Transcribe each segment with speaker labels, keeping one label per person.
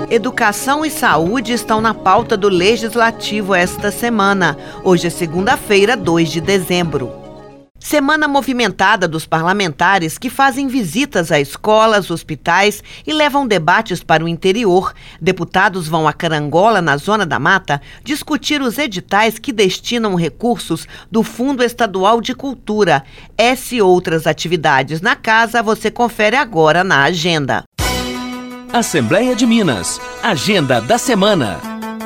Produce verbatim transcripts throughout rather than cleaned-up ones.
Speaker 1: Educação e saúde estão na pauta do Legislativo esta semana. Hoje é segunda-feira, dois de dezembro. Semana movimentada dos parlamentares que fazem visitas a escolas, hospitais e levam debates para o interior. Deputados vão a Carangola, na Zona da Mata, discutir os editais que destinam recursos do Fundo Estadual de Cultura. Essa e outras atividades na casa você confere agora na agenda.
Speaker 2: Assembleia de Minas. Agenda da semana.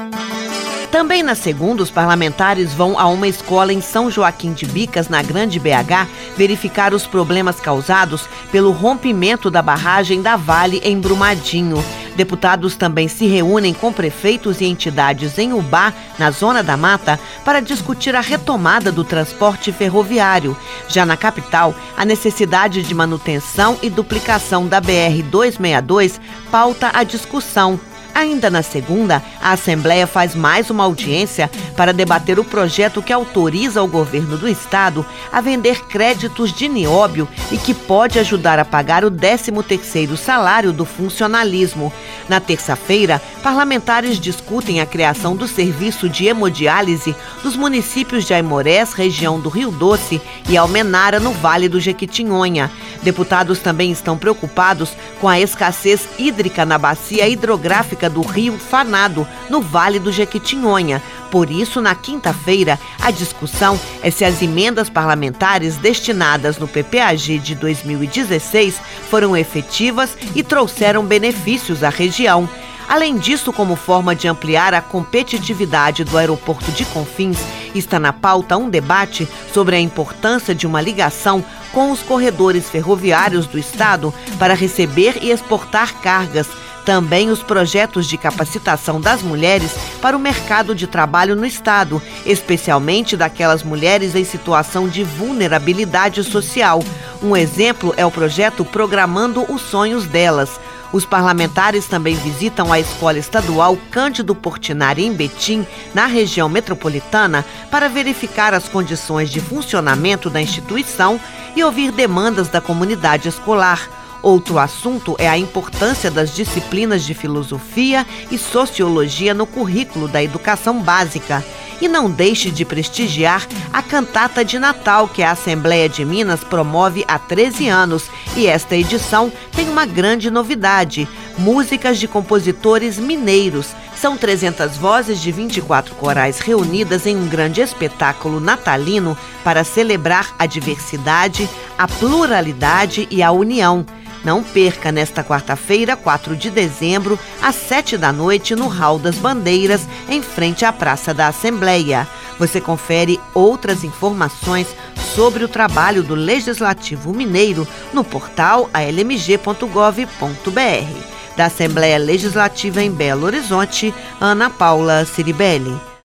Speaker 1: Também na segunda, os parlamentares vão a uma escola em São Joaquim de Bicas, na Grande B H, verificar os problemas causados pelo rompimento da barragem da Vale em Brumadinho. Deputados também se reúnem com prefeitos e entidades em Ubá, na Zona da Mata, para discutir a retomada do transporte ferroviário. Já na capital, a necessidade de manutenção e duplicação da B R duzentos e sessenta e dois pauta a discussão. Ainda na segunda, a Assembleia faz mais uma audiência para debater o projeto que autoriza o governo do estado a vender créditos de nióbio e que pode ajudar a pagar o décimo terceiro salário do funcionalismo. Na terça-feira, parlamentares discutem a criação do serviço de hemodiálise dos municípios de Aimorés, região do Rio Doce, e Almenara, no Vale do Jequitinhonha. Deputados também estão preocupados com a escassez hídrica na bacia hidrográfica do Rio Fanado, no Vale do Jequitinhonha. Por isso, na quinta-feira, a discussão é se as emendas parlamentares destinadas no P P A G de dois mil e dezesseis foram efetivas e trouxeram benefícios à região. Além disso, como forma de ampliar a competitividade do aeroporto de Confins, está na pauta um debate sobre a importância de uma ligação com os corredores ferroviários do estado para receber e exportar cargas. Também os projetos de capacitação das mulheres para o mercado de trabalho no estado, especialmente daquelas mulheres em situação de vulnerabilidade social. Um exemplo é o projeto Programando os Sonhos Delas. Os parlamentares também visitam a Escola Estadual Cândido Portinari, em Betim, na região metropolitana, para verificar as condições de funcionamento da instituição e ouvir demandas da comunidade escolar. Outro assunto é a importância das disciplinas de filosofia e sociologia no currículo da educação básica. E não deixe de prestigiar a cantata de Natal que a Assembleia de Minas promove há treze anos. E esta edição tem uma grande novidade: músicas de compositores mineiros. São trezentas vozes de vinte e quatro corais reunidas em um grande espetáculo natalino para celebrar a diversidade, a pluralidade e a união. Não perca nesta quarta-feira, quatro de dezembro, às sete da noite, no Hall das Bandeiras, em frente à Praça da Assembleia. Você confere outras informações sobre o trabalho do Legislativo Mineiro no portal a l m g ponto gov ponto b r. Da Assembleia Legislativa em Belo Horizonte, Ana Paula Ciribelli.